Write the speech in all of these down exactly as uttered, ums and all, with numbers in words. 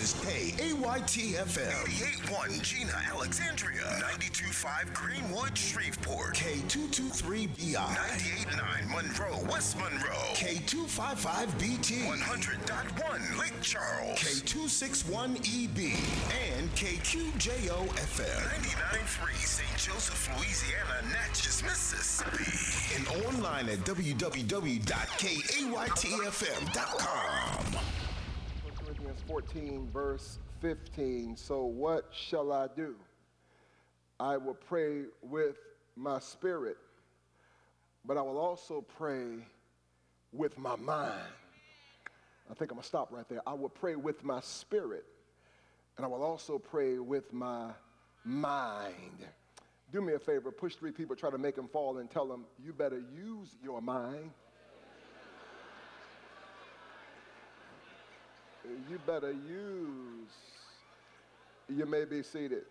is K A Y T F M. eighty-eight point one Gina, Alexandria. ninety-two point five Greenwood, Shreveport. K two two three B I. ninety-eight point nine Monroe, West Monroe. K two five five B T. one hundred point one Lake Charles. K two six one E B. And K Q J O F M. ninety-nine point three Saint Joseph, Louisiana, Natchez, Mississippi. And online at w w w dot k a y t f m dot com. First Corinthians fourteen, verse fifteen. So what shall I do? I will pray with my spirit, but I will also pray with my mind. I think I'm going to stop right there. I will pray with my spirit, and I will also pray with my mind. Do me a favor, push three people, try to make them fall, and tell them, you better use your mind. You better use. You may be seated.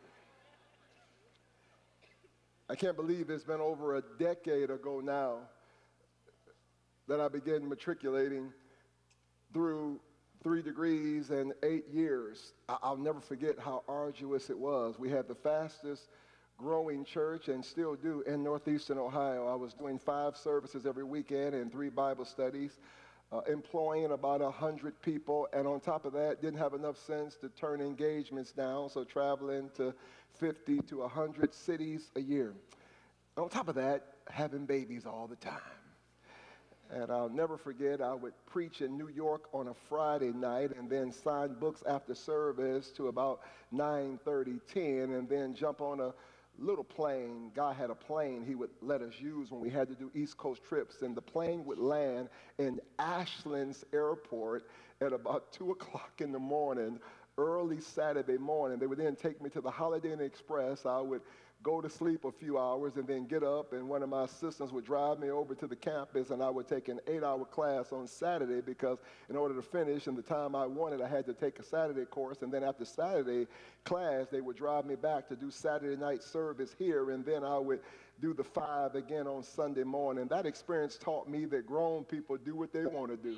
I can't believe it's been over a decade ago now that I began matriculating through three degrees and eight years. I'll never forget how arduous it was. We had the fastest growing church, and still do, in northeastern Ohio. I was doing five services every weekend and three Bible studies, uh, employing about one hundred people, and on top of that, didn't have enough sense to turn engagements down, so traveling to fifty to one hundred cities a year. On top of that, having babies all the time. And I'll never forget, I would preach in New York on a Friday night and then sign books after service to about nine thirty, ten, and then jump on a little plane. God had a plane he would let us use when we had to do East Coast trips, and the plane would land in Ashland's airport at about two o'clock in the morning, early Saturday morning. They would then take me to the Holiday Inn Express. I would go to sleep a few hours and then get up, and one of my assistants would drive me over to the campus, and I would take an eight-hour class on Saturday, because in order to finish in the time I wanted, I had to take a Saturday course, and then after Saturday class, they would drive me back to do Saturday night service here, and then I would do the five again on Sunday morning. That experience taught me that grown people do what they want to do.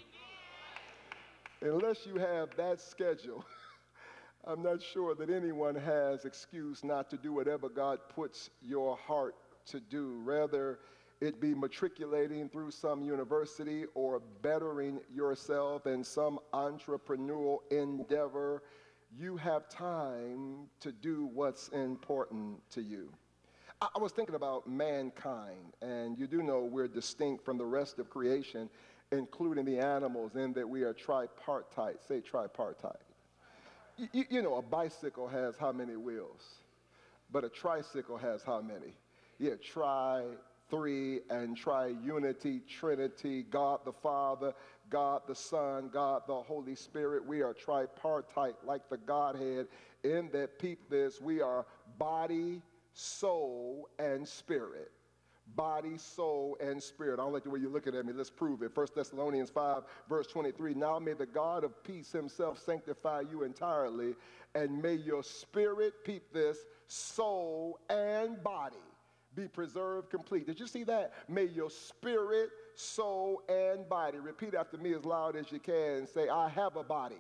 Unless you have that schedule, I'm not sure that anyone has excuse not to do whatever God puts your heart to do, whether it be matriculating through some university or bettering yourself in some entrepreneurial endeavor. You have time to do what's important to you. I, I was thinking about mankind, and you do know we're distinct from the rest of creation, including the animals, in that we are tripartite. Say tripartite. You, you know, a bicycle has how many wheels? But a tricycle has how many? Yeah, tri, three, and tri-unity, Trinity, God the Father, God the Son, God the Holy Spirit. We are tripartite, like the Godhead, in that, peep this, we are body, soul, and spirit. Body, soul, and spirit. I don't like the way you're looking at me. Let's prove it. First Thessalonians five, verse twenty-three. Now may the God of peace himself sanctify you entirely, and may your spirit, peep this, soul, and body be preserved complete. Did you see that? May your spirit, soul, and body. Repeat after me as loud as you can. Say, I have a body.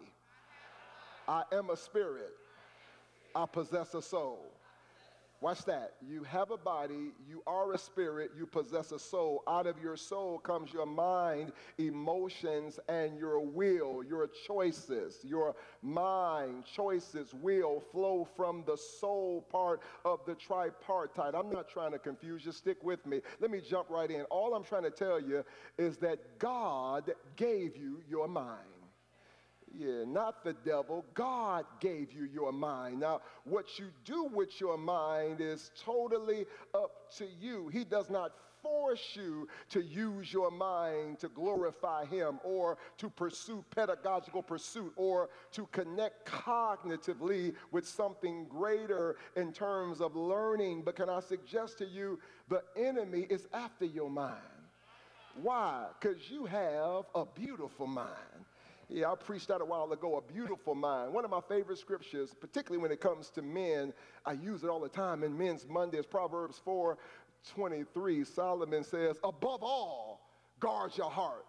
I am a spirit. I possess a soul. Watch that. You have a body, you are a spirit, you possess a soul. Out of your soul comes your mind, emotions, and your will, your choices. Your mind, choices, will flow from the soul part of the tripartite. I'm not trying to confuse you. Stick with me. Let me jump right in. All I'm trying to tell you is that God gave you your mind. Yeah, not the devil. God gave you your mind. Now, what you do with your mind is totally up to you. He does not force you to use your mind to glorify him, or to pursue pedagogical pursuit, or to connect cognitively with something greater in terms of learning. But can I suggest to you, the enemy is after your mind. Why? Because you have a beautiful mind. Yeah, I preached that a while ago, a beautiful mind. One of my favorite scriptures, particularly when it comes to men, I use it all the time in Men's Monday, is Proverbs four twenty-three. Solomon says, above all, guard your heart,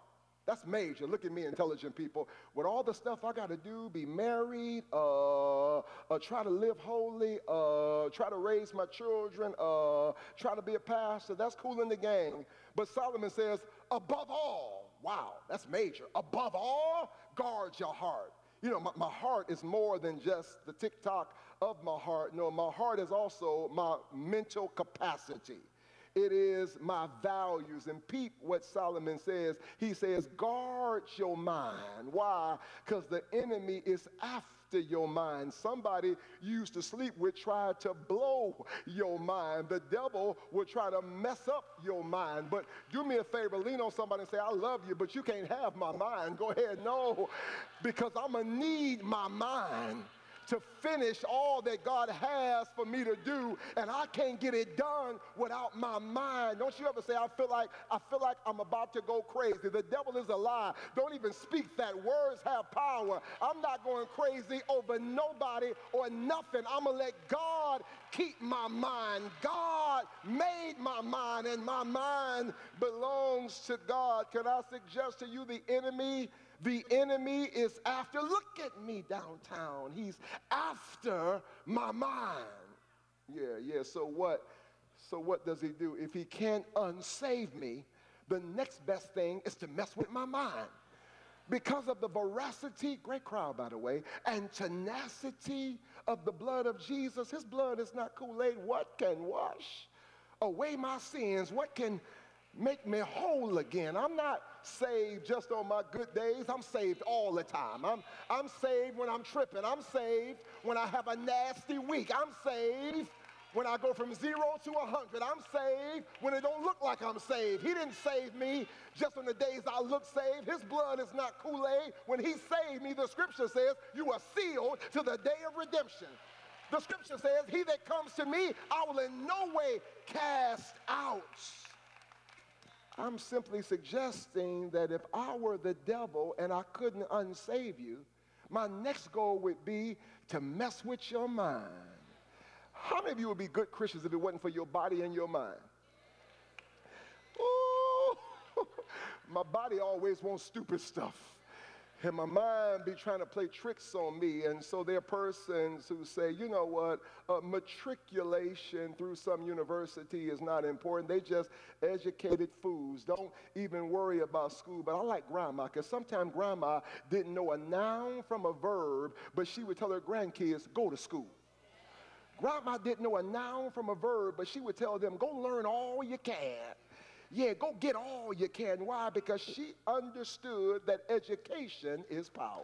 That's major. Look at me, intelligent people. With all the stuff I got to do, be married, uh, uh, try to live holy, uh, try to raise my children, uh, try to be a pastor, that's cool in the gang. But Solomon says, above all, wow, that's major. Above all, guard your heart. You know, my, my heart is more than just the tick-tock of my heart. No, my heart is also my mental capacity. It is my values. And peep what Solomon says. He says, guard your mind. Why? Because the enemy is after your mind. Somebody you used to sleep with tried to blow your mind. The devil will try to mess up your mind. But do me a favor, lean on somebody and say, I love you, but you can't have my mind. Go ahead, no, because I'm going to need my mind to finish all that God has for me to do, and I can't get it done without my mind. Don't you ever say, I feel like I feel like I'm about to go crazy. The devil is a lie. Don't even speak that. Words have power. I'm not going crazy over nobody or nothing. I'm going to let God keep my mind. God made my mind, and my mind belongs to God. Can I suggest to you the enemy? The enemy is after, look at me downtown. He's after my mind. Yeah, yeah, so what? So what does he do? If he can't unsave me, the next best thing is to mess with my mind. Because of the veracity, great crowd by the way, and tenacity of the blood of Jesus. His blood is not Kool-Aid. What can wash away my sins? What can make me whole again? I'm not saved just on my good days. I'm saved all the time. I'm, I'm saved when I'm tripping. I'm saved when I have a nasty week. I'm saved when I go from zero to a hundred. I'm saved when it don't look like I'm saved. He didn't save me just on the days I look saved. His blood is not Kool-Aid. When he saved me, the scripture says, you are sealed to the day of redemption. The scripture says, he that comes to me, I will in no way cast out. I'm simply suggesting that if I were the devil and I couldn't unsave you, my next goal would be to mess with your mind. How many of you would be good Christians if it wasn't for your body and your mind? Ooh, my body always wants stupid stuff. And my mind be trying to play tricks on me. And so there are persons who say, you know what, uh, matriculation through some university is not important. They just educated fools. Don't even worry about school. But I like grandma, because sometimes grandma didn't know a noun from a verb, but she would tell her grandkids, go to school. Grandma didn't know a noun from a verb, but she would tell them, go learn all you can. Yeah, go get all you can. Why? Because she understood that education is power.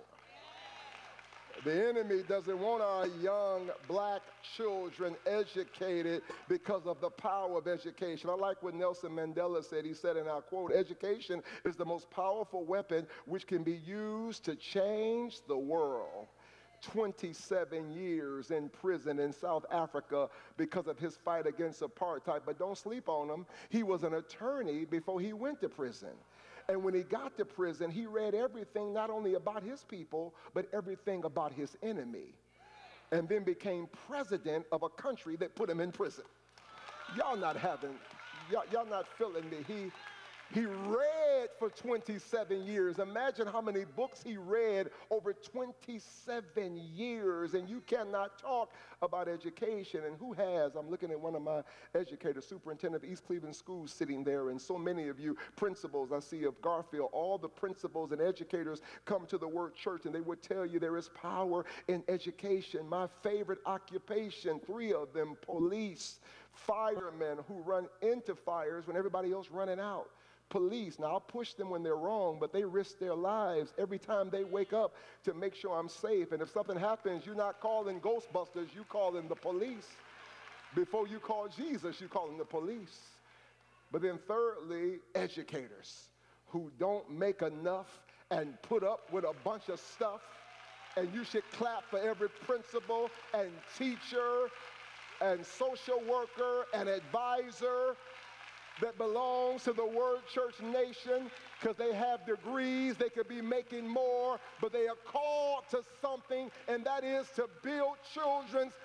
The enemy doesn't want our young black children educated because of the power of education. I like what Nelson Mandela said. He said, and I quote, education is the most powerful weapon which can be used to change the world. twenty-seven years in prison in South Africa because of his fight against apartheid. But don't sleep on him. He was an attorney before he went to prison. And when he got to prison, he read everything not only about his people, but everything about his enemy. And then became president of a country that put him in prison. Y'all not having, y'all, y'all not feeling me. He, He read for twenty-seven years. Imagine how many books he read over twenty-seven years. And you cannot talk about education. And who has? I'm looking at one of my educators, superintendent of East Cleveland Schools, sitting there. And so many of you principals I see of Garfield, all the principals and educators come to the word church, and they would tell you there is power in education. My favorite occupation, three of them, police, firemen who run into fires when everybody else running out. Police, now I'll push them when they're wrong, but they risk their lives every time they wake up to make sure I'm safe. And if something happens, you're not calling Ghostbusters, you calling the police. Before you call Jesus, you calling the police. But then thirdly, educators who don't make enough and put up with a bunch of stuff. And you should clap for every principal and teacher and social worker and advisor that belongs to the Word Church Nation, because they have degrees, they could be making more, but they are called to something, and that is to build children's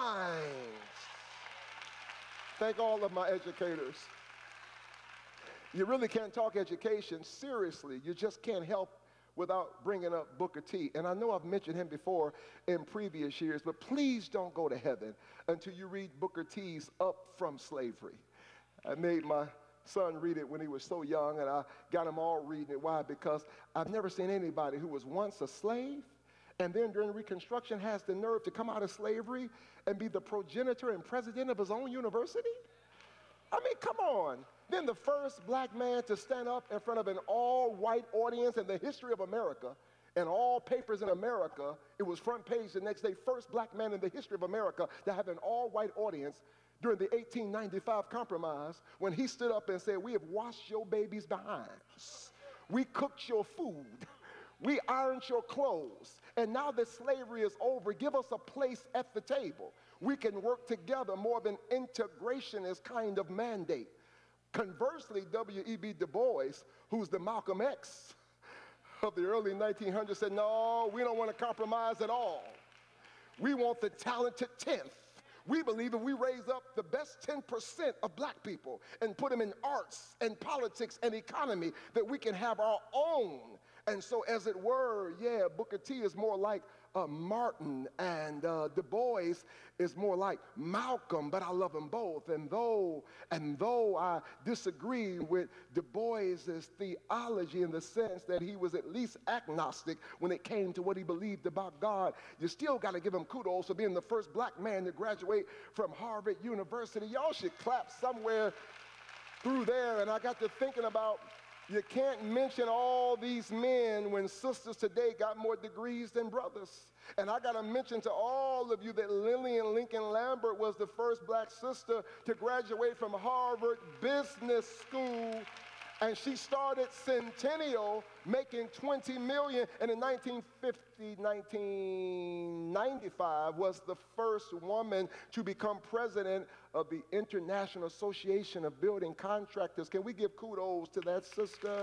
minds. Thank all of my educators. You really can't talk education seriously. You just can't help without bringing up Booker T. And I know I've mentioned him before in previous years, but please don't go to heaven until you read Booker T's Up From Slavery. I made my son read it when he was so young, and I got him all reading it. Why? Because I've never seen anybody who was once a slave and then during Reconstruction has the nerve to come out of slavery and be the progenitor and president of his own university. I mean, come on. Then the first black man to stand up in front of an all-white audience in the history of America, and all papers in America, it was front page the next day, first black man in the history of America to have an all-white audience during the eighteen ninety-five compromise, when he stood up and said, we have washed your babies' behinds. We cooked your food. We ironed your clothes. And now that slavery is over, give us a place at the table. We can work together. More than integration is kind of mandate. Conversely, W E B Du Bois, who's the Malcolm X of the early nineteen hundreds, said, no, we don't want to compromise at all. We want the talented tenth. We believe if we raise up the best ten percent of black people and put them in arts and politics and economy, that we can have our own. And so, as it were, yeah, Booker T is more like uh, Martin, and uh, Du Bois is more like Malcolm, but I love them both. And though, and though I disagree with Du Bois's theology in the sense that he was at least agnostic when it came to what he believed about God, you still got to give him kudos for being the first black man to graduate from Harvard University. Y'all should clap somewhere through there. And I got to thinking about, you can't mention all these men when sisters today got more degrees than brothers. And I got to mention to all of you that Lillian Lincoln Lambert was the first black sister to graduate from Harvard Business School. And she started Centennial making twenty million dollars, and in nineteen fifty, nineteen ninety-five was the first woman to become president of the International Association of Building Contractors. Can we give kudos to that sister?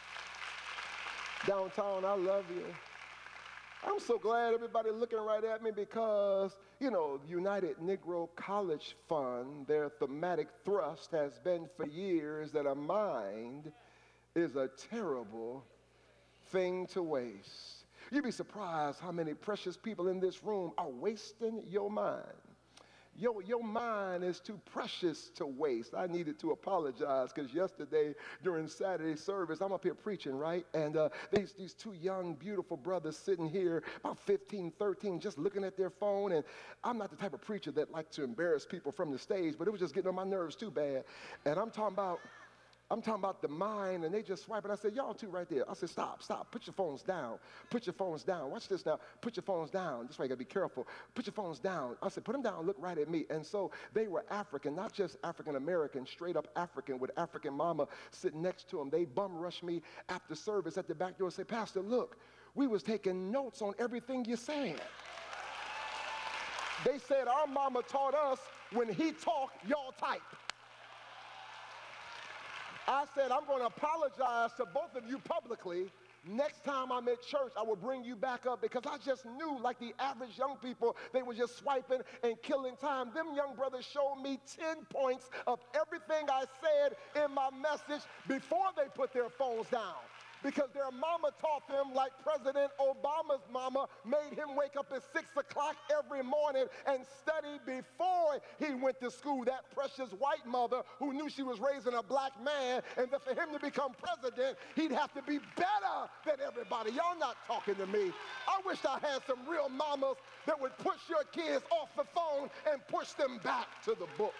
Downtown, I love you. I'm so glad everybody looking right at me because, you know, the United Negro College Fund, their thematic thrust has been for years that a mind is a terrible thing to waste. You'd be surprised how many precious people in this room are wasting your mind. Your, your mind is too precious to waste. I needed to apologize because yesterday during Saturday service, I'm up here preaching, right? And uh, these, these two young, beautiful brothers sitting here, about fifteen, thirteen, just looking at their phone. And I'm not the type of preacher that like to embarrass people from the stage, but it was just getting on my nerves too bad. And I'm talking about I'm talking about the mind, and they just swipe it. I said, y'all two right there. I said, stop, stop. Put your phones down. Put your phones down. Watch this now. Put your phones down. This way you got to be careful. Put your phones down. I said, put them down. Look right at me. And so they were African, not just African-American, straight up African with African mama sitting next to them. They bum rushed me after service at the back door and said, Pastor, look, we was taking notes on everything you said. They said our mama taught us when he talked, y'all type. I said, I'm going to apologize to both of you publicly. Next time I'm at church, I will bring you back up because I just knew, like the average young people, they were just swiping and killing time. Them young brothers showed me ten points of everything I said in my message before they put their phones down. Because their mama taught them like President Obama's mama made him wake up at six o'clock every morning and study before he went to school. That precious white mother who knew she was raising a black man, and that for him to become president, he'd have to be better than everybody. Y'all not talking to me. I wish I had some real mamas that would push your kids off the phone and push them back to the books.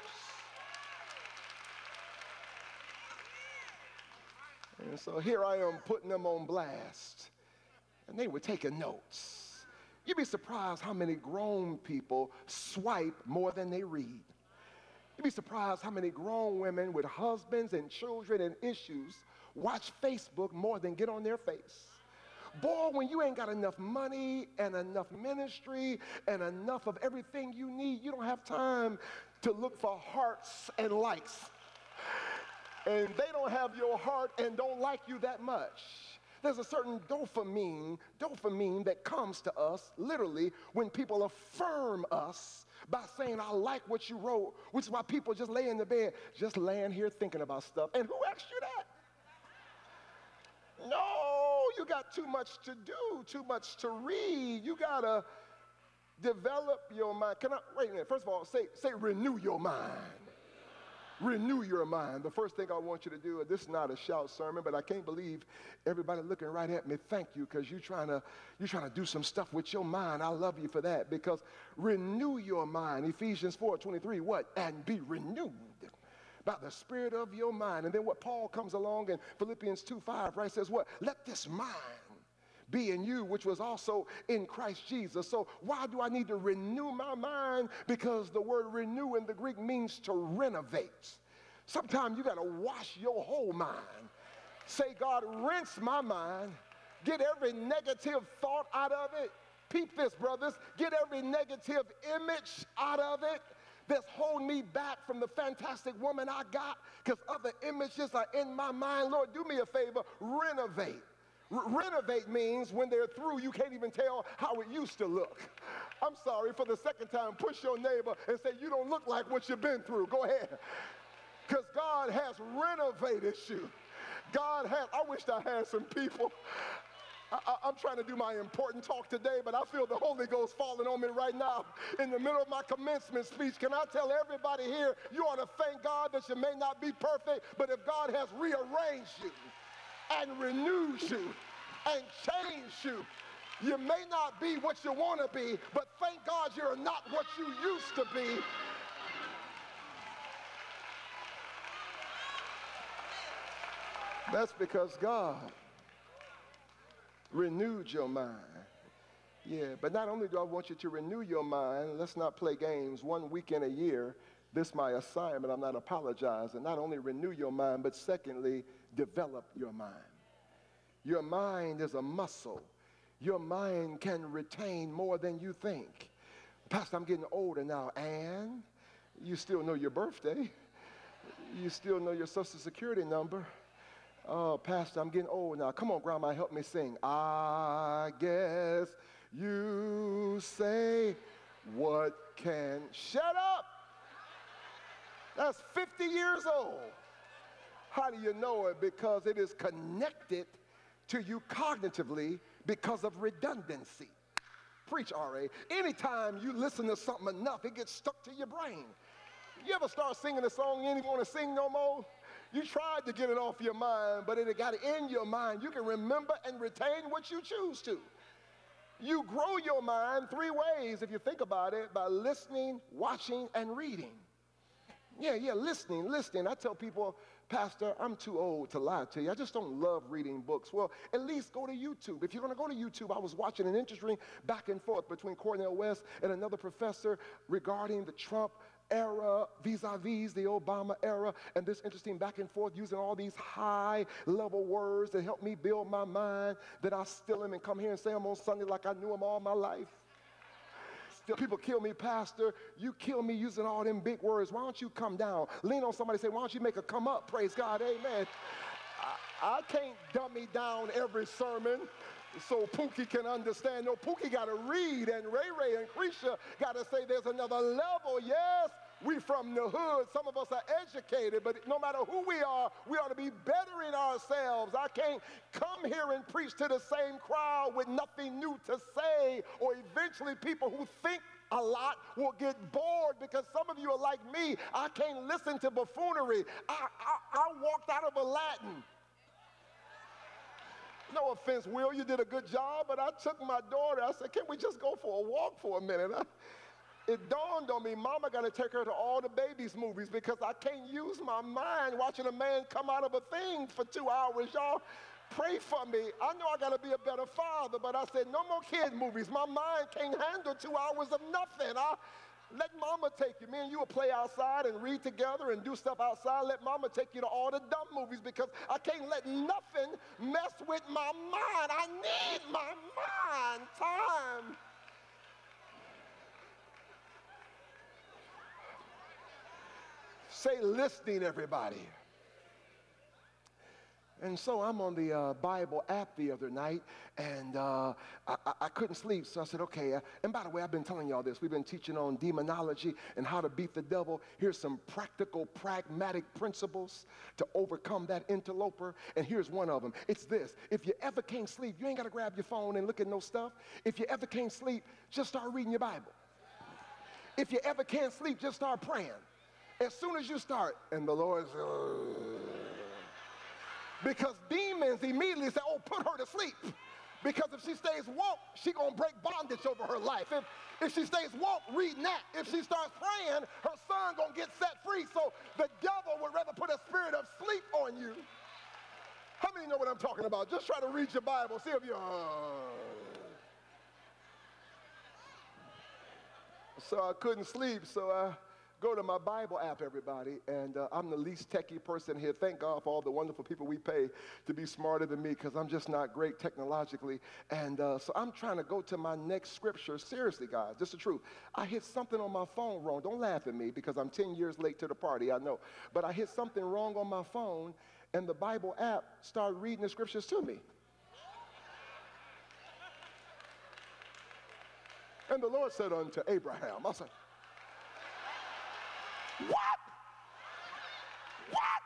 And so here I am putting them on blast, and they were taking notes. You'd be surprised how many grown people swipe more than they read. You'd be surprised how many grown women with husbands and children and issues watch Facebook more than get on their face. Boy, when you ain't got enough money and enough ministry and enough of everything you need, you don't have time to look for hearts and likes. And they don't have your heart and don't like you that much. There's a certain dopamine, dopamine that comes to us, literally, when people affirm us by saying, I like what you wrote, which is why people just lay in the bed, just laying here thinking about stuff. And who asked you that? No, you got too much to do, too much to read. You got to develop your mind. Can I, wait a minute, first of all, say, say renew your mind. Renew your mind. The first thing I want you to do, this is not a shout sermon, but I can't believe everybody looking right at me. Thank you, because you're trying to you're trying to do some stuff with your mind. I love you for that, because renew your mind. Ephesians four twenty-three, what? And be renewed by the spirit of your mind. And then what Paul comes along in Philippians two five, right, says what? Let this mind be in you, which was also in Christ Jesus. So why do I need to renew my mind? Because the word renew in the Greek means to renovate. Sometimes you got to wash your whole mind. Say, God, rinse my mind. Get every negative thought out of it. Peep this, brothers. Get every negative image out of it that's holding me back from the fantastic woman I got, because other images are in my mind. Lord, do me a favor, renovate. R- renovate means when they're through, you can't even tell how it used to look. I'm sorry, for the second time, push your neighbor and say, you don't look like what you've been through. Go ahead. Because God has renovated you. God has, I wish I had some people. I, I, I'm trying to do my important talk today, but I feel the Holy Ghost falling on me right now in the middle of my commencement speech. Can I tell everybody here, you ought to thank God that you may not be perfect, but if God has rearranged you and renewed you and changed you, you may not be what you want to be, but thank God you're not what you used to be. That's because God renewed your mind. Yeah, but not only do I want you to renew your mind, let's not play games. One weekend a year, this is my assignment, I'm not apologizing. Not only renew your mind, but secondly, develop your mind. Your mind is a muscle. Your mind can retain more than you think. Pastor, I'm getting older now, and you still know your birthday. You still know your social security number. Oh, Pastor, I'm getting old now. Come on, Grandma, help me sing. I guess you say, what can... Shut up! That's fifty years old. How do you know it? Because it is connected to you cognitively because of redundancy. Preach, R A. Anytime you listen to something enough, it gets stuck to your brain. You ever start singing a song you ain't even want to sing no more? You tried to get it off your mind, but it got in your mind. You can remember and retain what you choose to. You grow your mind three ways, if you think about it, by listening, watching, and reading. Yeah, yeah, listening, listening. I tell people, Pastor, I'm too old to lie to you. I just don't love reading books. Well, at least go to YouTube. If you're going to go to YouTube, I was watching an interesting back and forth between Cornel West and another professor regarding the Trump era vis-a-vis the Obama era, and this interesting back and forth using all these high-level words that help me build my mind, that I steal them and come here and say them on Sunday like I knew them all my life. Still, people kill me, Pastor. You kill me using all them big words. Why don't you come down? Lean on somebody and say, why don't you make a come up? Praise God, amen. I, I can't dummy down every sermon so Pookie can understand. No, Pookie got to read, and Ray Ray and Creisha got to say there's another level. Yes, we from the hood. Some of us are educated, but no matter who we are, we ought to be bettering ourselves. I can't come here and preach to the same crowd with nothing new to say, or eventually people who think a lot will get bored, because some of you are like me. I can't listen to buffoonery. I, I, I walked out of a Latin. No offense, Will, you did a good job, but I took my daughter. I said, can we just go for a walk for a minute? I, it dawned on me, Mama got to take her to all the babies movies, because I can't use my mind watching a man come out of a thing for two hours. Y'all pray for me. I know I got to be a better father, but I said, no more kid movies. My mind can't handle two hours of nothing. I, let Mama take you. Me and you will play outside and read together and do stuff outside. Let Mama take you to all the dumb movies, because I can't let nothing mess with my mind. I need my mind time. Say listening, everybody. And so I'm on the uh, Bible app the other night, and uh, I, I, I couldn't sleep, so I said, okay. Uh, and by the way, I've been telling y'all this. We've been teaching on demonology and how to beat the devil. Here's some practical, pragmatic principles to overcome that interloper, and here's one of them. It's this. If you ever can't sleep, you ain't got to grab your phone and look at no stuff. If you ever can't sleep, just start reading your Bible. If you ever can't sleep, just start praying. As soon as you start, and the Lord says, uh, because demons immediately say, oh, put her to sleep. Because if she stays woke, she gonna break bondage over her life. If, if she stays woke, reading that. If she starts praying, her son gonna get set free. So the devil would rather put a spirit of sleep on you. How many know what I'm talking about? Just try to read your Bible, see if you uh... So I couldn't sleep, so I go to my Bible app, everybody, and uh, I'm the least techie person here. Thank God for all the wonderful people we pay to be smarter than me, because I'm just not great technologically. And uh, so I'm trying to go to my next scripture. Seriously, guys, this is the truth. I hit something on my phone wrong. Don't laugh at me, because I'm ten years late to the party, I know. But I hit something wrong on my phone, and the Bible app started reading the scriptures to me. And the Lord said unto Abraham, I said, what? What?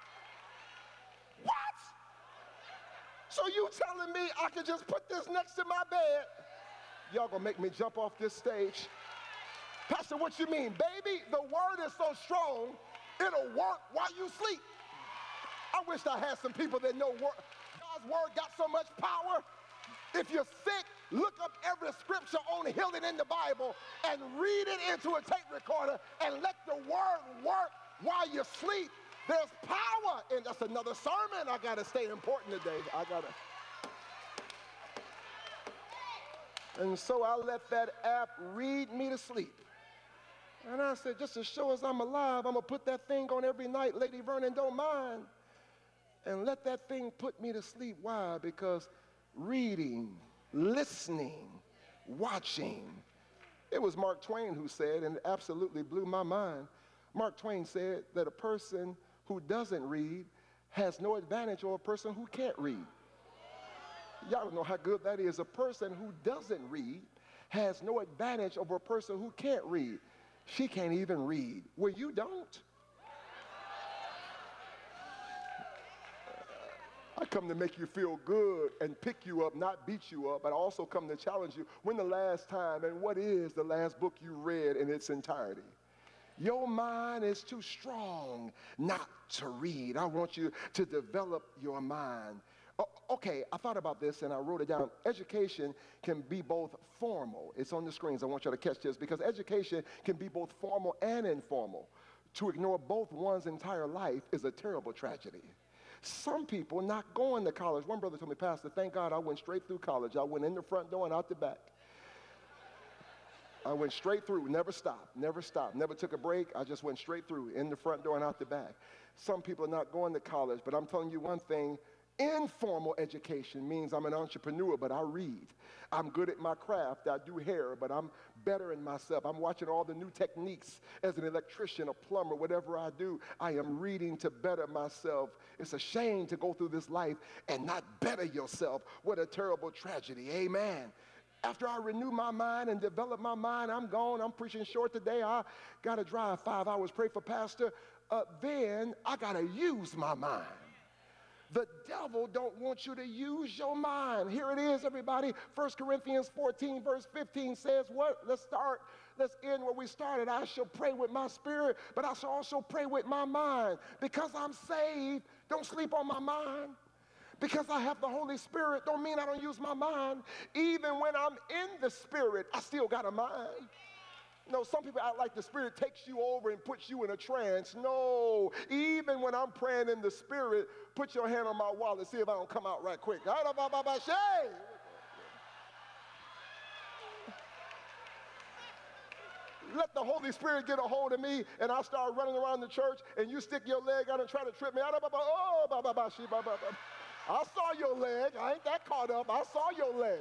What? So you telling me I could just put this next to my bed? Y'all gonna make me jump off this stage. Pastor, what you mean? Baby, the word is so strong, it'll work while you sleep. I wish I had some people that know wor- God's word got so much power. If you're sick, look up every scripture on healing in the Bible and read it into a tape recorder and let the word work while you sleep. There's power, and that's another sermon. I gotta stay important today. I gotta. And so I let that app read me to sleep. And I said, just to show us I'm alive, I'm gonna put that thing on every night. Lady Vernon don't mind. And let that thing put me to sleep. Why? Because reading, listening, watching. It was Mark Twain who said, and it absolutely blew my mind. Mark Twain said that a person who doesn't read has no advantage over a person who can't read. Y'all don't know how good that is. A person who doesn't read has no advantage over a person who can't read. She can't even read. Well, you don't. I come to make you feel good and pick you up, not beat you up, but I also come to challenge you. When the last time and what is the last book you read in its entirety? Your mind is too strong not to read. I want you to develop your mind. O- okay, I thought about this and I wrote it down. Education can be both formal. It's on the screens. I want you to catch this, because education can be both formal and informal. To ignore both one's entire life is a terrible tragedy. Some people not going to college. One brother told me, Pastor, thank God I went straight through college. I went in the front door and out the back. I went straight through, never stopped, never stopped, never took a break. I just went straight through, in the front door and out the back. Some people are not going to college, but I'm telling you one thing, informal education means I'm an entrepreneur, but I read. I'm good at my craft. I do hair, but I'm better in myself. I'm watching all the new techniques as an electrician, a plumber, whatever I do. I am reading to better myself. It's a shame to go through this life and not better yourself. What a terrible tragedy. Amen. After I renew my mind and develop my mind, I'm gone. I'm preaching short today. I got to drive five hours, pray for Pastor. Uh, then I got to use my mind. The devil don't want you to use your mind. Here it is, everybody. First Corinthians fourteen, verse fifteen says what? Let's start. Let's end where we started. I shall pray with my spirit, but I shall also pray with my mind. Because I'm saved, don't sleep on my mind. Because I have the Holy Spirit don't mean I don't use my mind. Even when I'm in the Spirit, I still got a mind. No, some people act like the Spirit takes you over and puts you in a trance. No, even when I'm praying in the Spirit, put your hand on my wallet, see if I don't come out right quick. Let the Holy Spirit get a hold of me, and I start running around the church, and you stick your leg out and try to trip me. Oh, I saw your leg. I ain't that caught up. I saw your leg.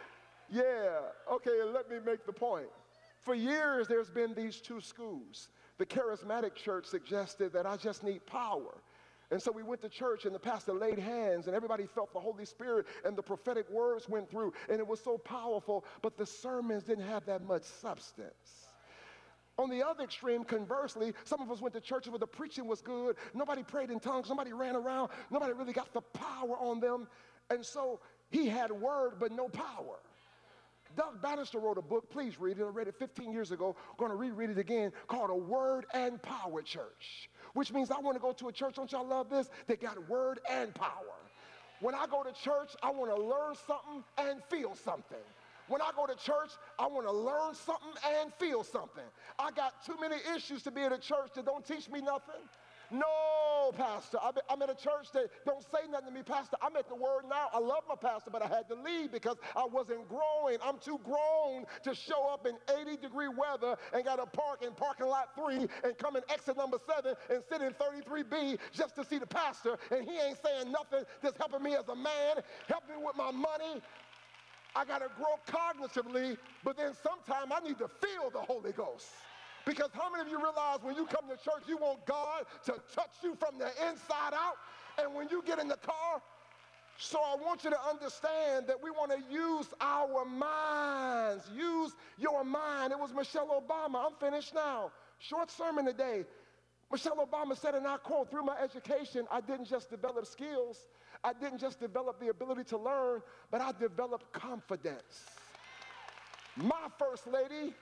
Yeah, okay, let me make the point. For years, there's been these two schools. The charismatic church suggested that I just need power. And so we went to church and the pastor laid hands and everybody felt the Holy Spirit and the prophetic words went through and it was so powerful, but the sermons didn't have that much substance. On the other extreme, conversely, some of us went to churches where the preaching was good, nobody prayed in tongues, nobody ran around, nobody really got the power on them, and so he had word but no power. Doug Bannister wrote a book, please read it, I read it fifteen years ago, I'm going to reread it again, called A Word and Power Church, which means I want to go to a church, don't y'all love this? They got word and power. When I go to church, I want to learn something and feel something. When I go to church, I want to learn something and feel something. I got too many issues to be in a church that don't teach me nothing. No, Pastor, I'm in a church that don't say nothing to me. Pastor, I'm at the word now. I love my pastor, but I had to leave because I wasn't growing. I'm too grown to show up in eighty degree weather and got to park in parking lot three and come in exit number seven and sit in thirty-three B just to see the pastor, and he ain't saying nothing that's helping me as a man, helping me with my money. I got to grow cognitively, but then sometime I need to feel the Holy Ghost. Because how many of you realize when you come to church, you want God to touch you from the inside out? And when you get in the car, so I want you to understand that we want to use our minds. Use your mind. It was Michelle Obama. I'm finished now. Short sermon today. Michelle Obama said, and I quote, through my education, I didn't just develop skills. I didn't just develop the ability to learn, but I developed confidence. My first lady,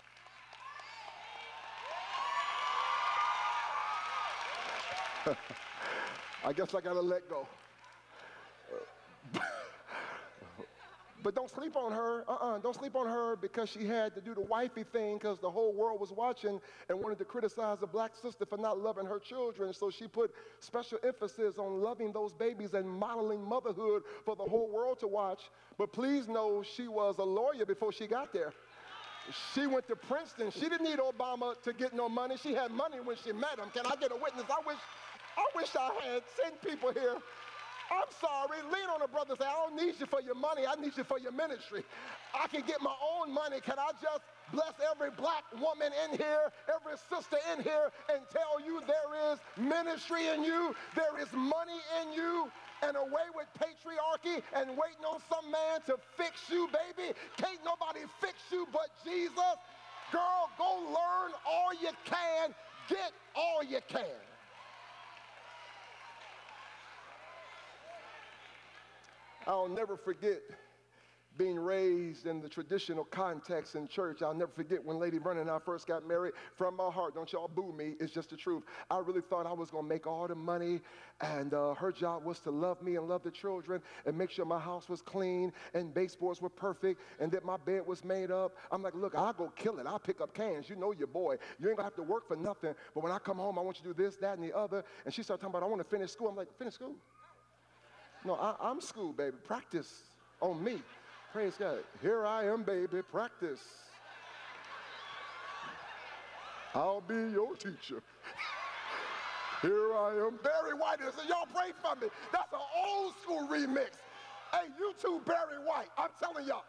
I guess I gotta let go. But don't sleep on her, uh-uh, don't sleep on her because she had to do the wifey thing because the whole world was watching and wanted to criticize a black sister for not loving her children. So she put special emphasis on loving those babies and modeling motherhood for the whole world to watch. But please know she was a lawyer before she got there. She went to Princeton. She didn't need Obama to get no money. She had money when she met him. Can I get a witness? I wish I wish I had ten people here. I'm sorry, lean on a brother and say, I don't need you for your money, I need you for your ministry. I can get my own money. Can I just bless every black woman in here, every sister in here, and tell you there is ministry in you, there is money in you, and away with patriarchy and waiting on some man to fix you, baby. Can't nobody fix you but Jesus. Girl, go learn all you can, get all you can. I'll never forget being raised in the traditional context in church. I'll never forget when Lady Vernon and I first got married. From my heart, don't y'all boo me, it's just the truth. I really thought I was going to make all the money, and uh, her job was to love me and love the children and make sure my house was clean and baseboards were perfect and that my bed was made up. I'm like, look, I'll go kill it. I'll pick up cans. You know your boy. You ain't going to have to work for nothing, but when I come home, I want you to do this, that, and the other. And she started talking about, I want to finish school. I'm like, finish school? No, I, I'm school, baby. Practice on me. Praise God. Here I am, baby. Practice. I'll be your teacher. Here I am. Barry White is. Y'all pray for me. That's an old school remix. Hey, you too, Barry White. I'm telling y'all.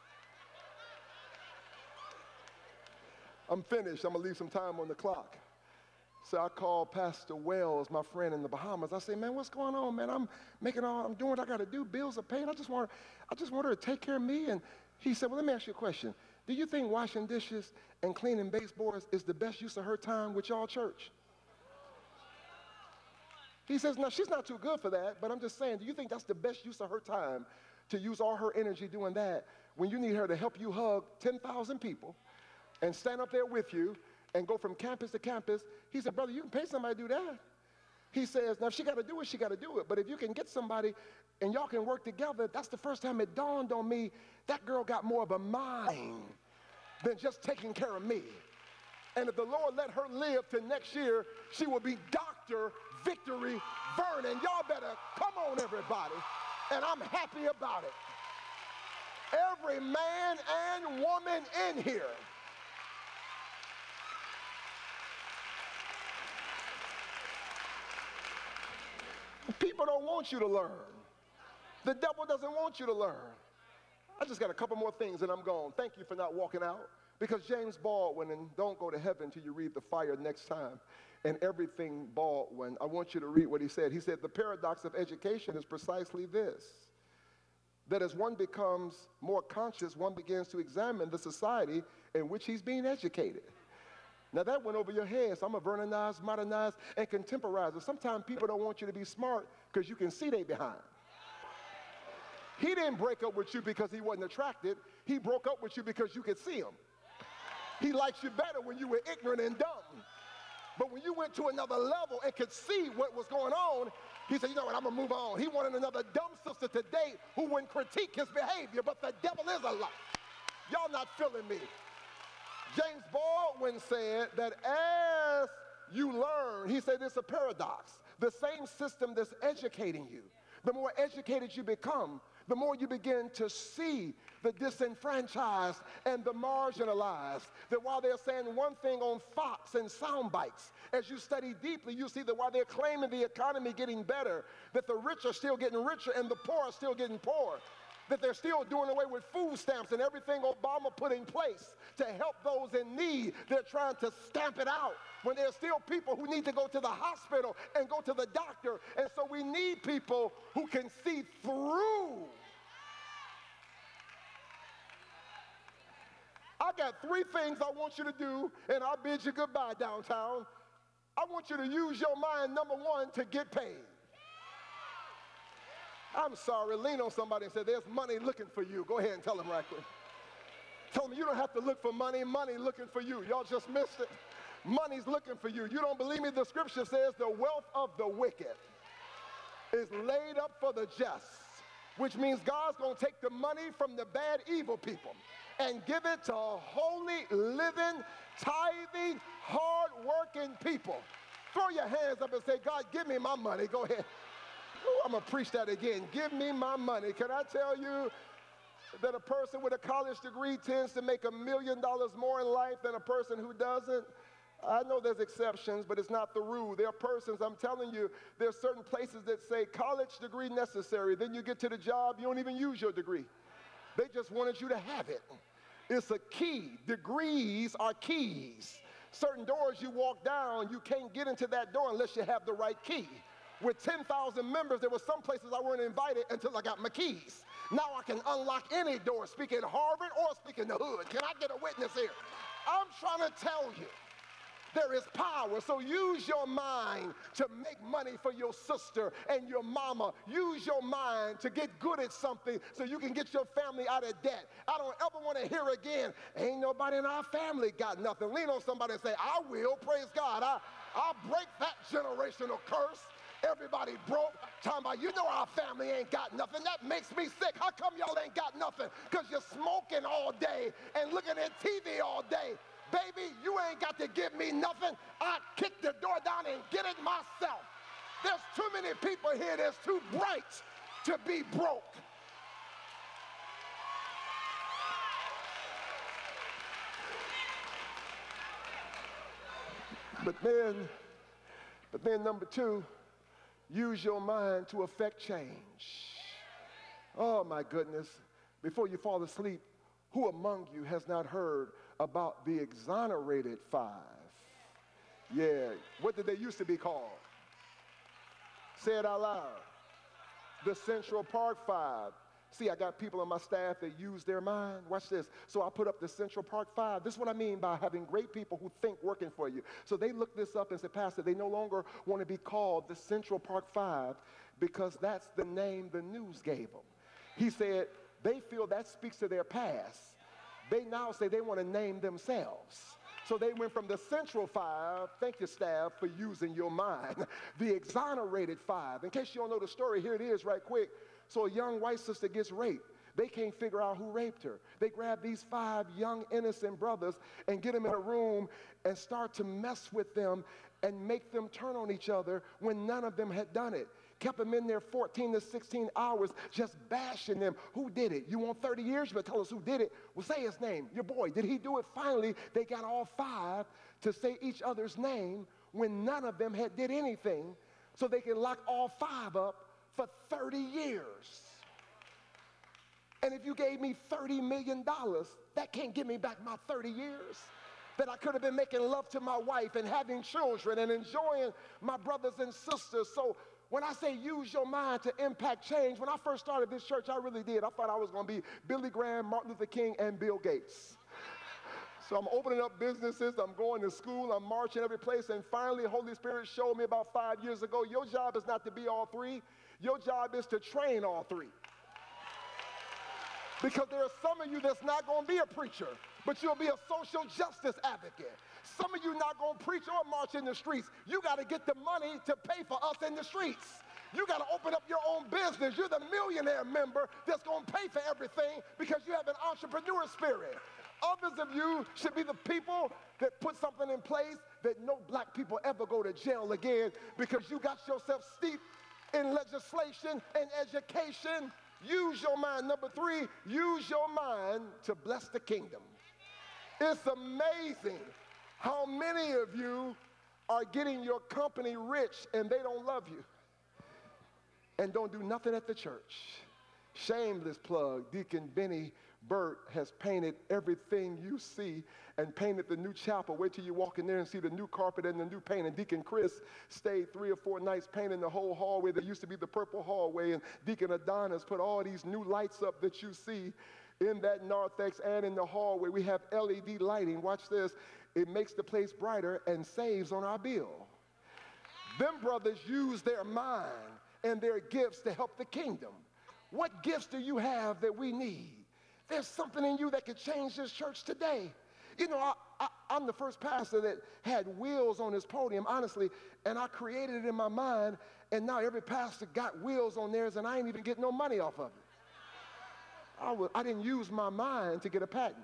I'm finished. I'm going to leave some time on the clock. So I called Pastor Wells, my friend in the Bahamas. I say, man, what's going on, man? I'm making all, I'm doing what I got to do. Bills are paid. I just want, I just want her to take care of me. And he said, well, let me ask you a question. Do you think washing dishes and cleaning baseboards is the best use of her time with y'all church? He says, no, she's not too good for that, but I'm just saying, do you think that's the best use of her time to use all her energy doing that when you need her to help you hug ten thousand people and stand up there with you and go from campus to campus? He said, brother, you can pay somebody to do that. He says, now if she got to do it, she got to do it. But if you can get somebody and y'all can work together, that's the first time it dawned on me, that girl got more of a mind than just taking care of me. And if the Lord let her live to next year, she will be Doctor Victory Vernon. Y'all better come on, everybody. And I'm happy about it. Every man and woman in here. People don't want you to learn. The devil doesn't want you to learn. I just got a couple more things and I'm gone. Thank you for not walking out. Because James Baldwin, and don't go to heaven till you read The Fire next time, and everything Baldwin, I want you to read what he said. He said, the paradox of education is precisely this, that as one becomes more conscious, one begins to examine the society in which he's being educated. Now that went over your head, so I'm a Veronize, modernize, and contemporize. Sometimes people don't want you to be smart because you can see they behind. He didn't break up with you because he wasn't attracted. He broke up with you because you could see him. He likes you better when you were ignorant and dumb. But when you went to another level and could see what was going on, he said, you know what, I'm going to move on. He wanted another dumb sister to date who wouldn't critique his behavior, but the devil is a lie. Y'all not feeling me. James Baldwin said that as you learn, he said it's a paradox. The same system that's educating you, the more educated you become, the more you begin to see the disenfranchised and the marginalized. That while they're saying one thing on Fox and sound bites, as you study deeply, you see that while they're claiming the economy getting better, that the rich are still getting richer and the poor are still getting poorer. That they're still doing away with food stamps and everything Obama put in place to help those in need. They're trying to stamp it out when there's still people who need to go to the hospital and go to the doctor. And so we need people who can see through. I got three things I want you to do, and I'll bid you goodbye, downtown. I want you to use your mind, number one, to get paid. I'm sorry, lean on somebody and say, there's money looking for you. Go ahead and tell them right quick. Tell them you don't have to look for money, money looking for you. Y'all just missed it. Money's looking for you. You don't believe me? The scripture says the wealth of the wicked is laid up for the just, which means God's going to take the money from the bad, evil people and give it to holy, living, tithing, hard-working people. Throw your hands up and say, God, give me my money. Go ahead. Ooh, I'm going to preach that again. Give me my money. Can I tell you that a person with a college degree tends to make a million dollars more in life than a person who doesn't? I know there's exceptions, but it's not the rule. There are persons, I'm telling you, there are certain places that say college degree necessary. Then you get to the job, you don't even use your degree. They just wanted you to have it. It's a key. Degrees are keys. Certain doors you walk down, you can't get into that door unless you have the right key. With ten thousand members, there were some places I weren't invited until I got my keys. Now I can unlock any door, speak in Harvard or speak in the hood. Can I get a witness here? I'm trying to tell you, there is power. So use your mind to make money for your sister and your mama. Use your mind to get good at something so you can get your family out of debt. I don't ever want to hear again, ain't nobody in our family got nothing. Lean on somebody and say, I will, praise God. I, I'll break that generational curse. Everybody broke, talking about, you know our family ain't got nothing. That makes me sick. How come y'all ain't got nothing? Because you're smoking all day and looking at T V all day. Baby, you ain't got to give me nothing. I kick the door down and get it myself. There's too many people here that's too bright to be broke. But then, but then number two, use your mind to affect change. Oh my goodness. Before you fall asleep, who among you has not heard about the exonerated five? Yeah, what did they used to be called? Say it out loud. The Central Park Five. See, I got people on my staff that use their mind. Watch this. So I put up the Central Park Five. This is what I mean by having great people who think working for you. So they look this up and say, Pastor, they no longer want to be called the Central Park Five because that's the name the news gave them. He said they feel that speaks to their past. They now say they want to name themselves. So they went from the Central Five, thank you staff for using your mind, the exonerated five. In case you don't know the story, here it is right quick. So a young white sister gets raped. They can't figure out who raped her. They grab these five young innocent brothers and get them in a room and start to mess with them and make them turn on each other when none of them had done it. Kept them in there fourteen to sixteen hours just bashing them. Who did it? You want thirty years? You better tell us who did it. Well, say his name. Your boy. Did he do it? Finally, they got all five to say each other's name when none of them had did anything so they can lock all five up for thirty years. And if you gave me thirty million dollars, that can't give me back my thirty years that I could have been making love to my wife and having children and enjoying my brothers and sisters. So when I say use your mind to impact change, when I first started this church, I really did. I thought I was going to be Billy Graham, Martin Luther King, and Bill Gates. So I'm opening up businesses, I'm going to school, I'm marching every place, and finally the Holy Spirit showed me about five years ago, your job is not to be all three, your job is to train all three. Because there are some of you that's not going to be a preacher, but you'll be a social justice advocate. Some of you not going to preach or march in the streets. You got to get the money to pay for us in the streets. You got to open up your own business. You're the millionaire member that's going to pay for everything because you have an entrepreneur spirit. Others of you should be the people that put something in place that no black people ever go to jail again because you got yourself steeped in legislation and education. Use your mind. Number three, use your mind to bless the kingdom. It's amazing how many of you are getting your company rich and they don't love you and don't do nothing at the church. Shameless plug, Deacon Benny Burt has painted everything you see and painted the new chapel. Wait till you walk in there and see the new carpet and the new paint. And Deacon Chris stayed three or four nights painting the whole hallway that used to be the purple hallway. And Deacon Adonis put all these new lights up that you see in that narthex and in the hallway. We have L E D lighting. Watch this. It makes the place brighter and saves on our bill. Them brothers use their mind and their gifts to help the kingdom. What gifts do you have that we need? There's something in you that could change this church today. You know, I, I, I'm the first pastor that had wheels on his podium, honestly, and I created it in my mind, and now every pastor got wheels on theirs, and I ain't even getting no money off of it. I, was, I didn't use my mind to get a patent.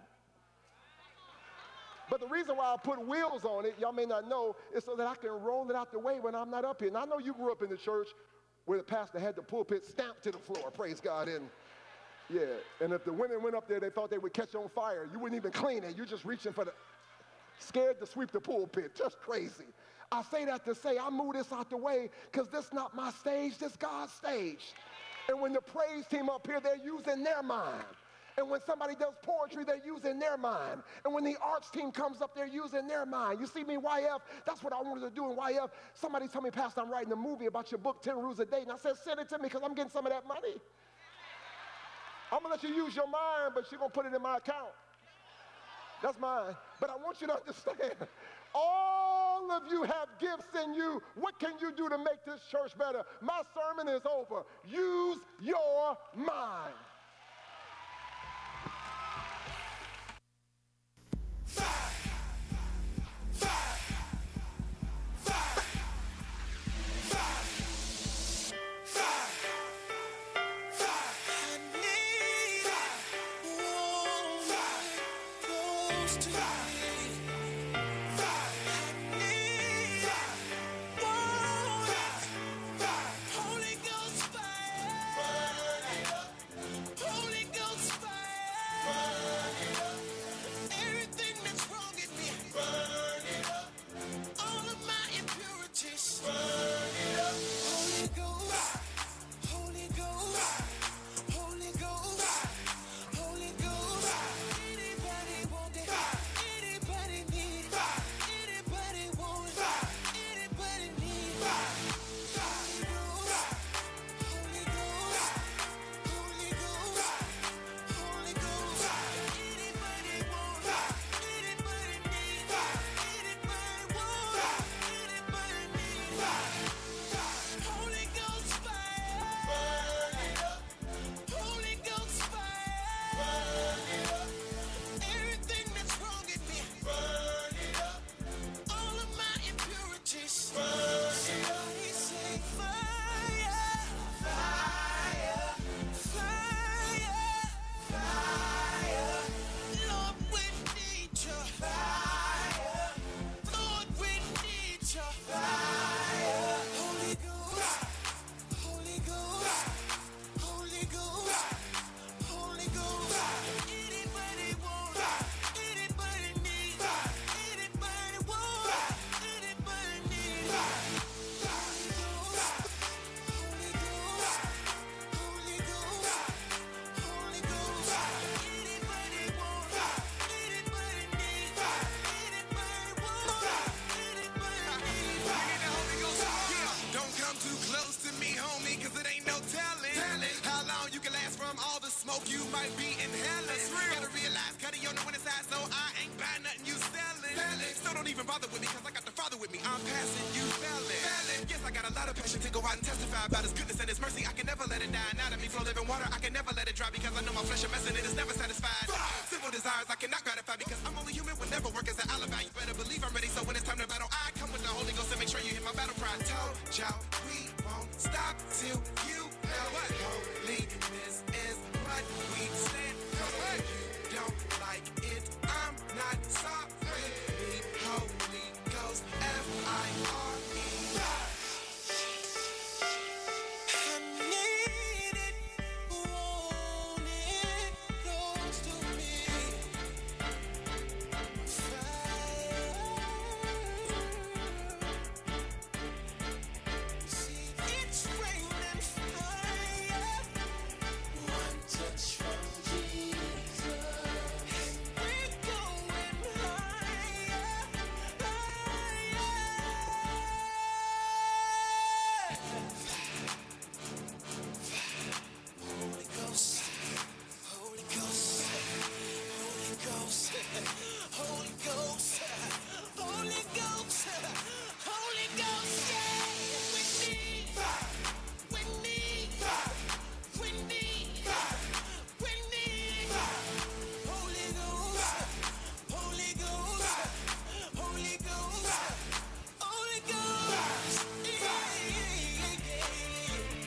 But the reason why I put wheels on it, y'all may not know, is so that I can roll it out the way when I'm not up here. And I know you grew up in the church where the pastor had the pulpit stamped to the floor, praise God, and yeah, and if the women went up there, they thought they would catch on fire. You wouldn't even clean it. You're just reaching for the, scared to sweep the pulpit, just crazy. I say that to say I move this out the way because this not my stage, this God's stage. And when the praise team up here, they're using their mind. And when somebody does poetry, they're using their mind. And when the arts team comes up, they're using their mind. You see me, Y F, that's what I wanted to do in Y F. Somebody told me, Pastor, I'm writing a movie about your book, ten Rules a Day. And I said, send it to me because I'm getting some of that money. I'm going to let you use your mind, but you're going to put it in my account. That's mine. But I want you to understand, all of you have gifts in you. What can you do to make this church better? My sermon is over. Use your mind. smoke, you might be inhaling. Gotta realize, cutty, you know when it's high, so I ain't buying nothing you selling. Still don't even bother with me, cause I got the Father with me. I'm passing you felon. Yes, I got a lot of passion to go out and testify about his goodness and his mercy. I can never let it die. Now that me flow living water, I can never let it dry because I know my flesh and mess and it is never satisfied. Simple desires I cannot gratify because I'm only human, will never work as an alibi. You better believe I'm ready, so when it's time to battle, I come with the Holy Ghost and make sure you hear my battle cry. Told y'all we won't stop till you know what holiness is. What we stand for. You don't like it, I'm not sorry. Me, Holy Ghost, F I R E. I need it, want it, close to me. Fire. See, it's raining fire. One touch from Jesus. We're going higher, higher. Holy Ghost, Holy Ghost, Holy Ghost, Holy Ghost, Holy Ghost, Holy Ghost, yeah. We need, we need, we need, we need. Holy Ghost, Holy Ghost, Holy Ghost, Holy Ghost, yeah, yeah, yeah.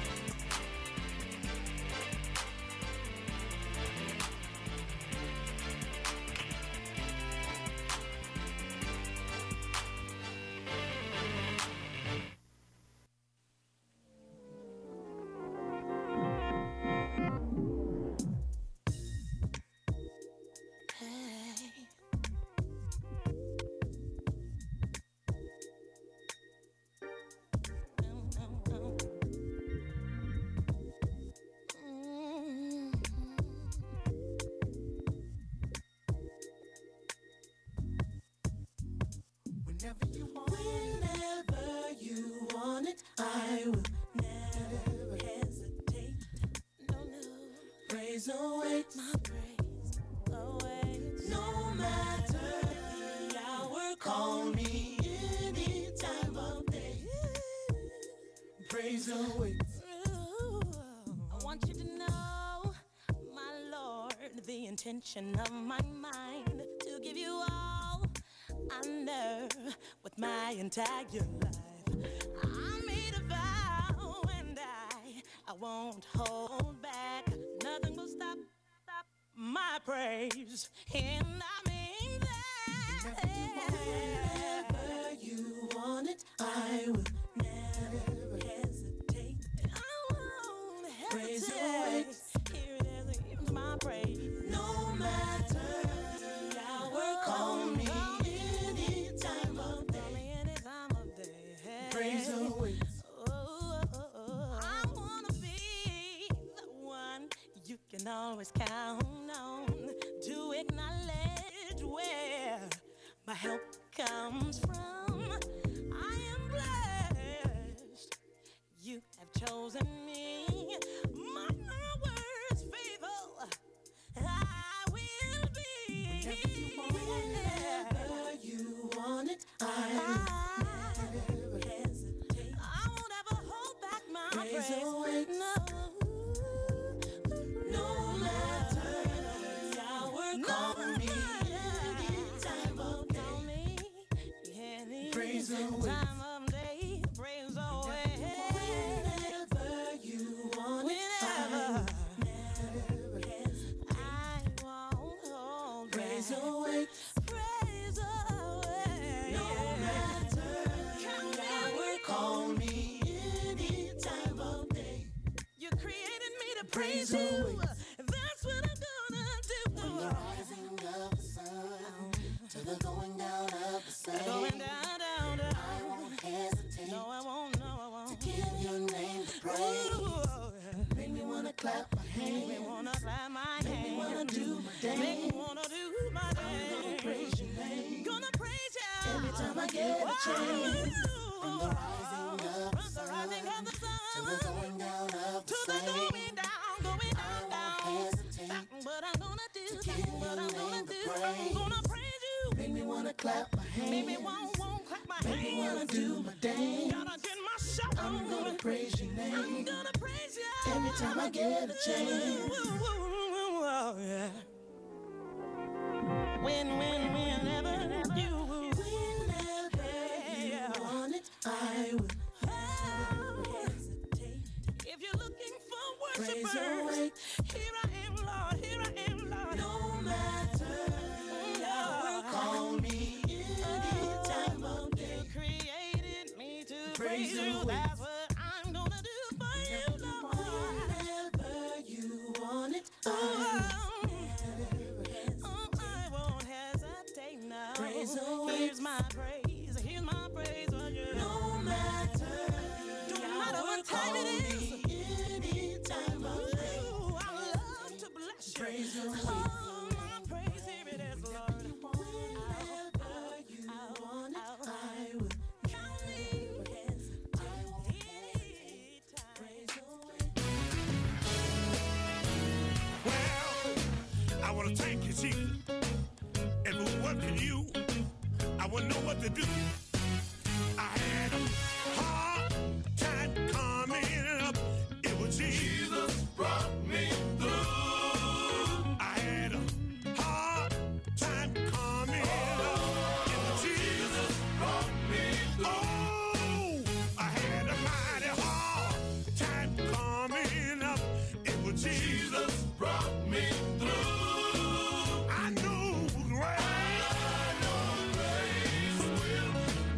Whenever you want Whenever you want it, I will never hesitate. No, no. Praise awaits. My praise awaits. No matter the hour, call me any time of day. Praise awaits. I want you to know, my Lord, the intention of my mind to give you all I know with my entire life. I made a vow and I, I won't hold back. Nothing will stop, stop my praise. And I mean that. Whenever you want it, I will never hesitate. I won't hesitate. Here it is, here's my praise. No matter the hour, call me. Praise awaits. Oh, oh, oh. I wanna be the one you can always count on to acknowledge where my help comes from. I am blessed. You have chosen me. My words faithful. I will be. Whenever you want it, I will. Praise awaits. No, no matter the hour, call me any time of day. Praise awaits. Time of day, praise awaits. Whenever you want it, I never hesitate. I won't hold back. Praise awaits. Praise awaits. No matter the hour, call me. Praise you. That's what I'm gonna do. From the rising of the sun to the going down of the same. Going down, down, down. I won't hesitate. No, I won't. No, I won't. To give your name the praise. Ooh. Make me wanna clap my hands. Make me wanna clap my hands. Make me wanna do my dance. Make me wanna do my dance. I'm gonna praise your name. Gonna praise you every time I get a chance. From the rising of the sun to the going down of the same. To the going down. clap my hands. Make me won't, won't clap my hands. Make me wanna do my dance. Gotta get my show. I'm gonna praise your name. I'm gonna praise you every time I get a chance. Oh, yeah. When, when, whenever you, whenever you want it, I will. If you're looking for worshipers, here I am, Lord, here I am, Lord. No matter, Lord, call me anytime of day. You created me to praise you, that's what I'm gonna do for you, Lord. Whenever you want it, I I won't hesitate now. Praise here's my praise, here's my praise for you. No matter, no matter what time it is. Anytime of day, I love to bless you. Praise the Lord. Oh, my praise, here it is, Lord. Whenever you want it, I will. Count me. I won't hesitate. Praise the Lord. Well, I want to thank you, Jesus. If it wasn't you, I wouldn't know what to do. I had a hard time coming up. It was Jesus brought me through. I had a hard time coming up. It was Jesus brought me through. Oh, I had a mighty hard time coming up. It was Jesus brought me through. I know grace. I know grace will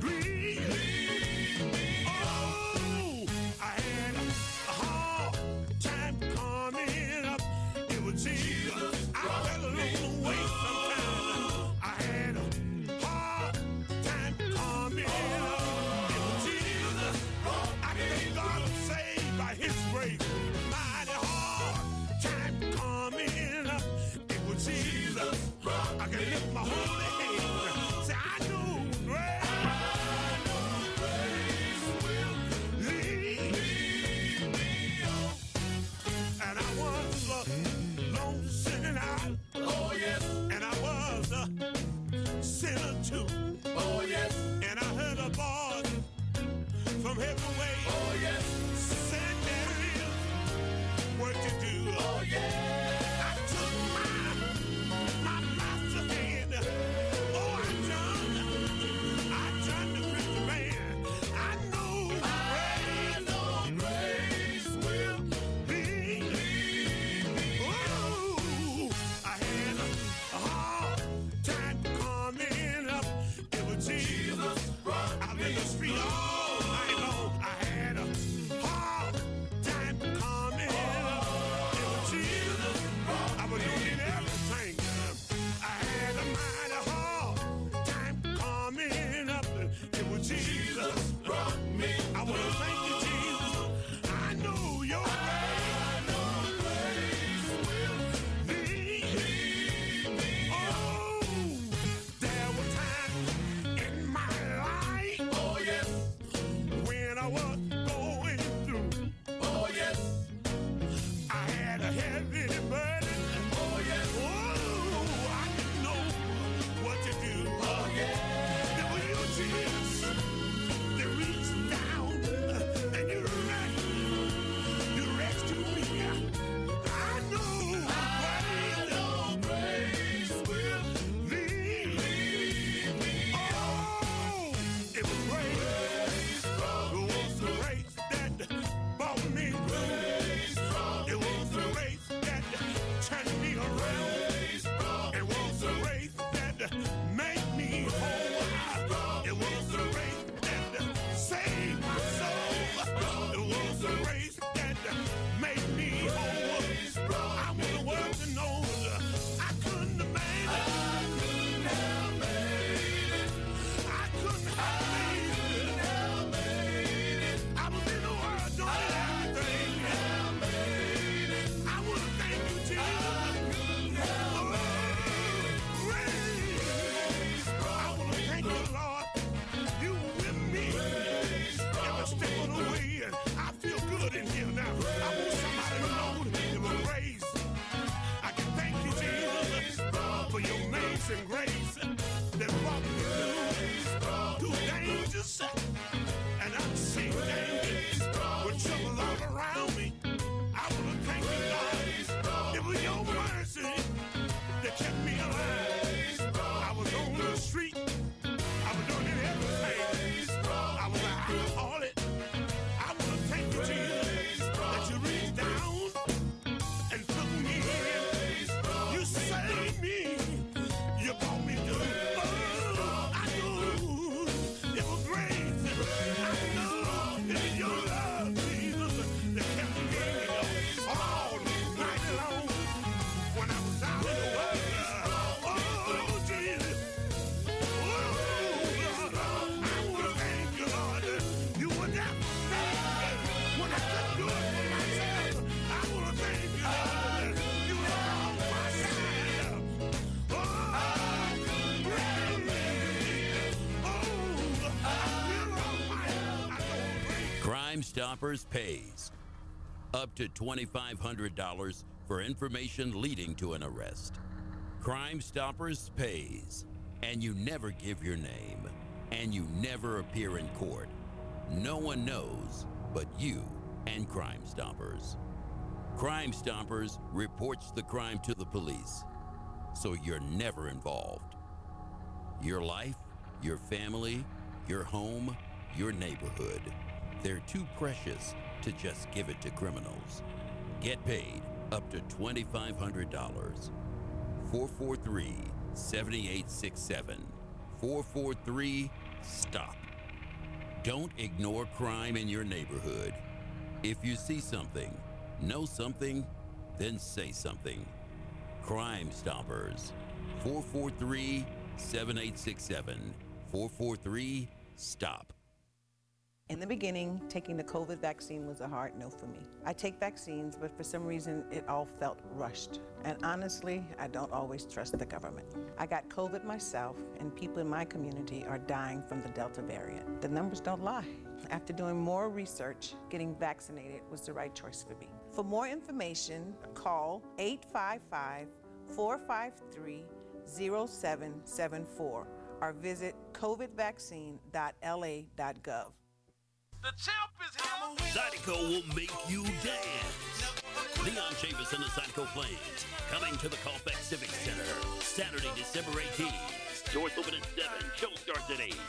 Crime Stoppers pays. Up to twenty-five hundred dollars for information leading to an arrest. Crime Stoppers pays. And you never give your name. And you never appear in court. No one knows but you and Crime Stoppers. Crime Stoppers reports the crime to the police, so you're never involved. Your life, your family, your home, your neighborhood, they're too precious to just give it to criminals. Get paid up to twenty-five hundred dollars. four four three, seven eight six seven. four four three, STOP. Don't ignore crime in your neighborhood. If you see something, know something, then say something. Crime Stoppers. four four three, seven eight six seven. four four three, STOP. In the beginning, taking the COVID vaccine was a hard no for me. I take vaccines, but for some reason, it all felt rushed. And honestly, I don't always trust the government. I got COVID myself, and people in my community are dying from the Delta variant. The numbers don't lie. After doing more research, getting vaccinated was the right choice for me. For more information, call eight five five, four five three, zero seven seven four or visit covid vaccine dot l a dot gov. The champ is here. Zydeco will make you dance. Leon Chavis and the Zydeco Flames coming to the Colfax Civic Center Saturday, December eighteenth. Doors open at seven. Show starts at eight.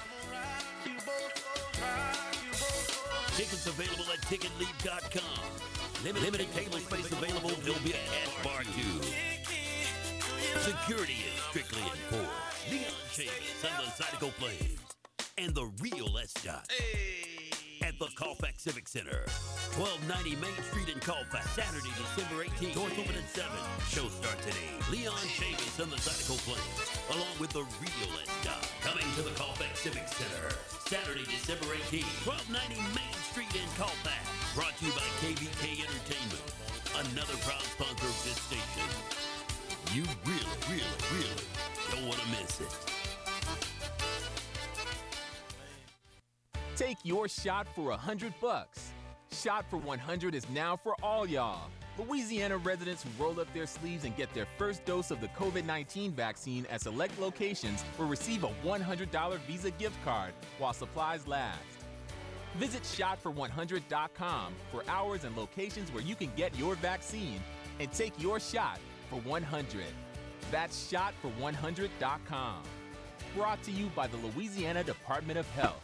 Tickets available at ticket leap dot com. Limited, Limited table space available. There'll be a cash bar too. Security is strictly enforced. Leon Chavis and the Zydeco Flames and the real S-Dot. Hey. At the Colfax Civic Center, twelve ninety Main Street in Colfax, Saturday, December eighteenth. Doors open at seven. Show starts at eight. Leon Chavis and the Zydeco Flames, along with the real S-Dot, coming to the Colfax Civic Center, Saturday, December eighteenth. twelve ninety Main Street in Colfax. Brought to you by K B K Entertainment, another proud sponsor of this station. You really, really, really don't want to miss it. Take your shot for a hundred bucks. Shot for one hundred is now for all y'all. Louisiana residents who roll up their sleeves and get their first dose of the COVID nineteen vaccine at select locations will receive a one hundred dollar Visa gift card while supplies last. Visit shot for one hundred dot com for hours and locations where you can get your vaccine and take your shot for one hundred. That's shot for one hundred dot com. Brought to you by the Louisiana Department of Health.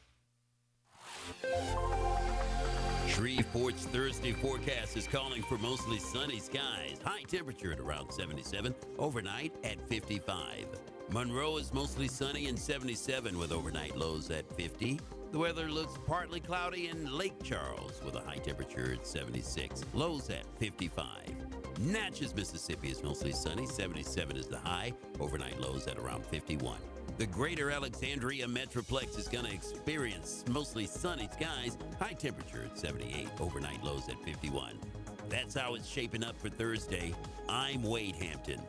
Shreveport's Thursday forecast is calling for mostly sunny skies. High temperature at around seventy-seven. Overnight at fifty-five. Monroe is mostly sunny and seventy-seven with overnight lows at fifty. The weather looks partly cloudy in Lake Charles with a high temperature at seventy-six. Lows at fifty-five. Natchez, Mississippi is mostly sunny. seventy-seven is the high. Overnight lows at around fifty-one. The greater Alexandria Metroplex is going to experience mostly sunny skies. High temperature at seventy-eight. Overnight lows at fifty-one. That's how it's shaping up for Thursday. I'm Wade Hampton.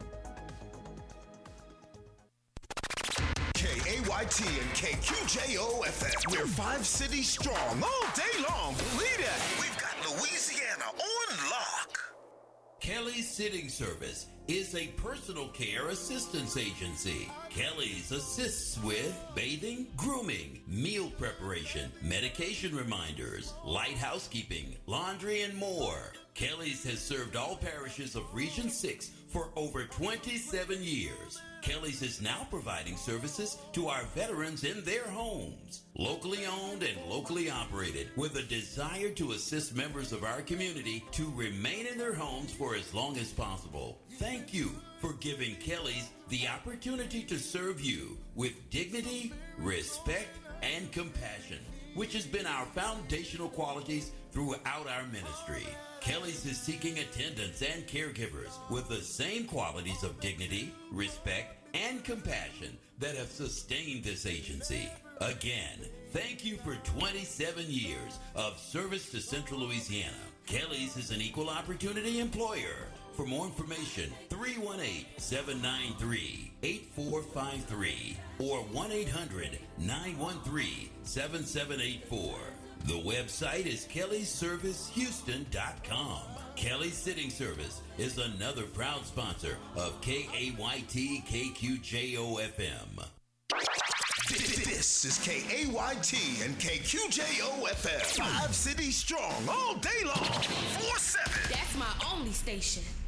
K A Y T and K Q J O F M. We're five cities strong all day long. Believe that. We've got Louisiana on lock. Kelly's Sitting Service is a personal care assistance agency. Kelly's assists with bathing, grooming, meal preparation, medication reminders, light housekeeping, laundry, and more. Kelly's has served all parishes of Region six for over twenty-seven years. Kelly's is now providing services to our veterans in their homes. Locally owned and locally operated, with a desire to assist members of our community to remain in their homes for as long as possible. Thank you for giving Kelly's the opportunity to serve you with dignity, respect, and compassion, which has been our foundational qualities throughout our ministry. Kelly's is seeking attendants and caregivers with the same qualities of dignity, respect, and compassion that have sustained this agency. Again, thank you for twenty-seven years of service to Central Louisiana. Kelly's is an equal opportunity employer. For more information, three one eight, seven nine three, eight four five three or one eight hundred, nine one three, seven seven eight four. The website is Kelly Service Houston dot com. Kelly Sitting Service is another proud sponsor of K A Y T K Q J O F M. This is K A Y T and K Q J O F M. Five cities strong all day long. four seven. That's my only station.